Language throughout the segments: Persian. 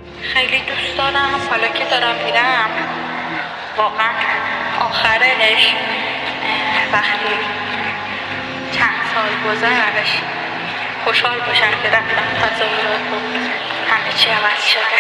خیلی دوست دارم حالا که دارم میرم واقعا آخرش وقتی چند سال گذشت خوشحال باشم که رفتم تظاهرات و همه چی عوض شده.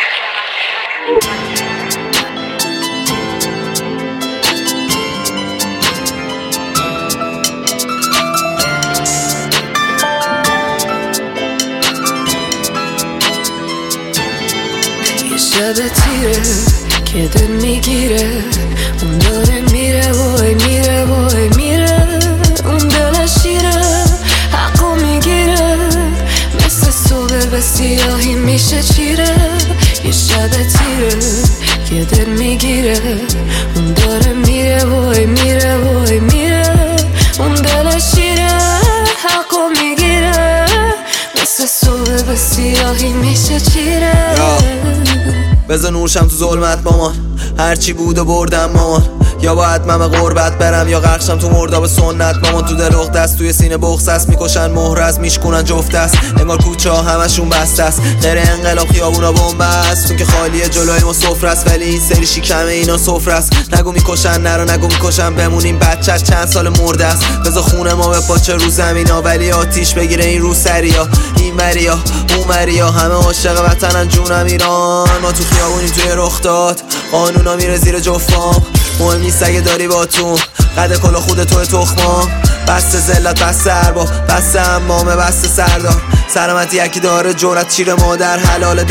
شب تیره که دل میگیره، اون داره میره وای میره وای میره، اون دل شیره حقو میگیره، مثل صبح به سیاهی میشه چیره. یه شب تیره که دل میگیره، اون داره میره وای میره وای میره، اون دل شیره حقو میگیره، مثل صبح به سیاهی میشه چیره. بذار نورشم تو ظلمت مامان، هرچی بود و بردم مامان، یا باید من به غربت برم یا غرقشم تو مرداب سنت مامان. تو دل دست توی سینه بغض است، میکشن مهر از میشکنن جفت است، انگار کوچه ها همشون بسته است، غیر انقلاب خیابونا بمب است، تو که خالیه جلوی ما سفره است، ولی این سری شکم اینا سفره است. نگو میکشن نرو نگو میکشن بمونیم، بچه چند سال مرده است، بذار خونه ما به پاچه رو زمینا، ولی آتیش بگیره این رو سریا، این مریا اون مریا، همه عاشق وطنن جونم ایران. ما تو خیابونی توی رخ داد، قانونا میره زیر جفام، مهم نیست اگه داری باتون قد کلا خود توی تخمام، بسته زلت بسته ارباب بسته امامه بسته سردار، سلامتی یکی داره جورت چیر مادر حلال 10-80.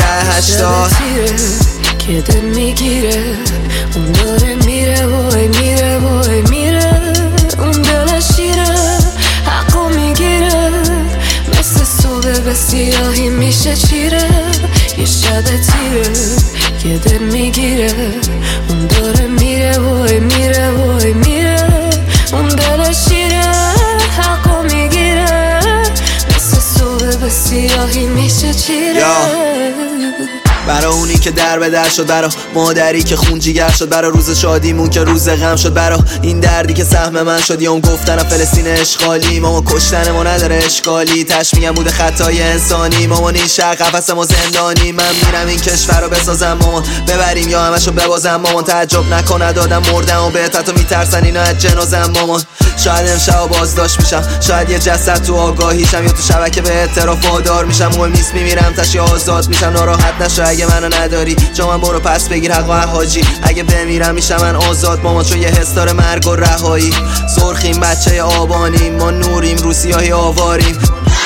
که دل میگیره، اون داره میره وای میره وای میره، اون دل شیره حقو میگیره، مثل صبح به سیاهی میشه چیره. یه شب تیره که دل میگیره، اون داره میره وای میره وای میره، اون دل شیره حقو میگیره، مثل صبح به سیاهی میشه چیره. برا اونی که در به در شد، برا مادری که خون جیگر شد، برا روز شادیمون که روز غم شد، برا این دردی که سهم من شد، یا اون گفتن فلسطین اشغالی. ماما کشتن ما نداره اشکالی، تشمیعم بوده خطای انسانی، مامان این شهر قفس ما زندانی. من میرم این کشور رو بسازم مامان، ببریم یا همشو ببازم مامان، تعجب نکنه دادم مردم و بهت حتی میترسن اینا از جنازم مامان. شاید امشب بازداشت میشم، شاید یه جسد تو آگاهیشم، یا تو شبکه به اعتراف وادار میشم، مهم نیست میمیرم تشی آزاد میشم، ناراحت نشو اگه منو نداری، چون من برو پس بگیر حق و حاجی، اگه بمیرم میشم من آزاد مامان، چون یه حس داره مرگ و رهایی. سرخیم بچه آبانیم، ما نوریم رو سیاهی آواریم.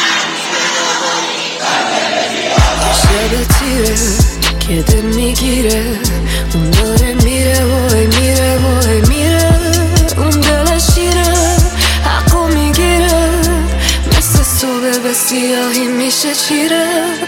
شب تیره که دل میگیره، اون داره میره وای میره وای میره، اون دل شیره حقو میگیره، مثل صبح به سیاهی میشه چیره.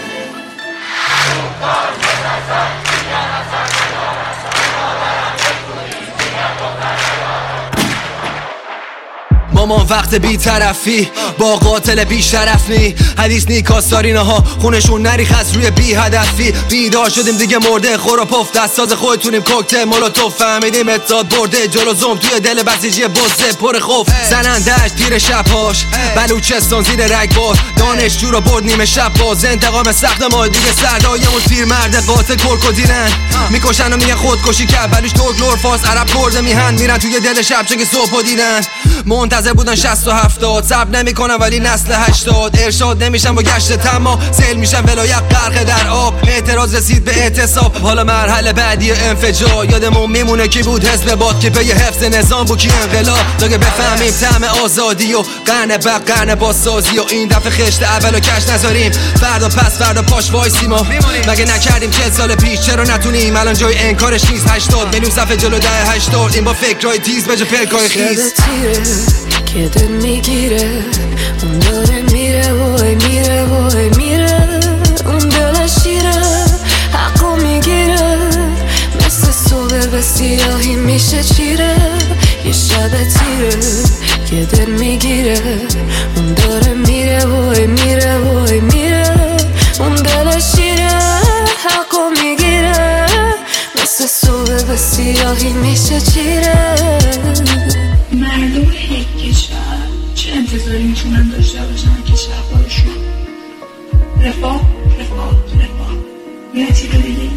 مامان وقت بی طرفی با قاتل بی شرفنی، حدیث نیکاستارینه ها خونشون نریخ از روی بی هدفی. بیدار شدیم دیگه مرده خور و پف، دستاز خودتونیم کوکتل مولوتوف، فهمیدیم اتحاد برده جلو زوم توی دل بسیجی بزه پر خوف، زنندش تیر شبهاش بلوچستان زیر رگبار، دانشجو رو برد نیمه شب باز، انتقام سخت ما دیگه سردایمون پیر مرد قاتل کرکودینن، میکشن و میگن خودکشی کرد ولیش ترک فارس عرب کرده میهن، میرن توی دل شب چه که صبح دیدن، منتظر بودن 60 و 70، صبر نمیکنن ولی نسل 80، ارشاد نمیشن با گشت تما، سیل میشن ولایت غرق در آب، اعتراض رسید به اعتصاب، حالا مرحله بعدی انفجار، یادمون میمونه کی بود حزب باد که پی حفظ نظام بود کی انقلاب، تا که بفهمیم طعم آزادی و قرن بعد قرن بازسازی، و این دفعه خشت اولو کش نذاریم، فردا پس فردا پاش وایسیم، مگه نکردیم 40 سال پیش، چرا نتونیم الان جای انکارش نیست. 80 میلیون صفحه جلو 10-80، این با فکرای تیز بجا پلکای خیز. که دل میگیره، اون داره میره وای میره وای میره، اون دل شیره حقو میگیره، مثل صبح به سیاهی میشه چیره. یه شب تیره که دل میگیره، اون داره میره وای میره وای میره، اون دل شیره حقو میگیره، مثل صبح به سیاهی میشه چیره. مردم یک کشور چه انتظاری میتونن داشته باشن کشور خودشون؟ رفاه یه تیره دیگه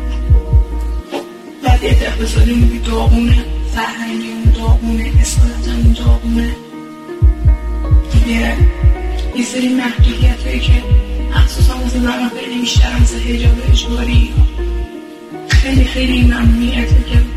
بعد یه اقتصادی میگی داغونه، فرهنگی اون داغونه، اصالت اون داغونه دیگه. یه سری محدودیت هایی که مخصوصا واسه زمان خیلی بیشتر از حجاب اجباری خیلی خیلی ممنوعیته که